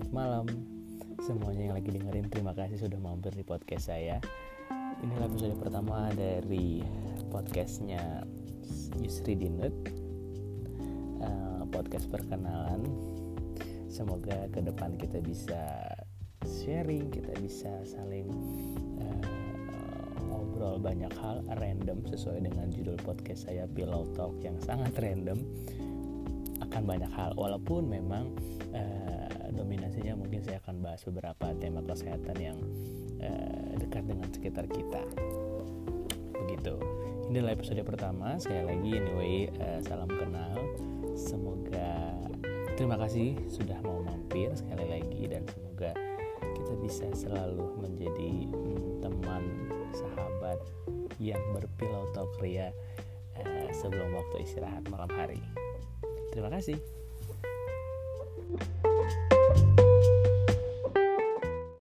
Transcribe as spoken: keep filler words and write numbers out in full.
selamat malam semuanya yang lagi dengerin. Terima kasih sudah mampir di podcast saya. Inilah episode pertama dari podcastnya Yusri Dinut, uh, podcast perkenalan. Semoga ke depan kita bisa sharing, kita bisa saling uh, ngobrol banyak hal random sesuai dengan judul podcast saya, Pillow Talk, yang sangat random. Akan banyak hal, walaupun memang uh, dominasinya mungkin saya akan bahas beberapa tema kesehatan yang uh, dekat dengan sekitar kita. Begitu. Inilah episode pertama. Sekali lagi anyway, uh, salam kenal. Semoga terima kasih sudah mau mampir sekali lagi, dan semoga kita bisa selalu menjadi hmm, teman, sahabat yang berpillow talk ria uh, sebelum waktu istirahat malam hari. Terima kasih.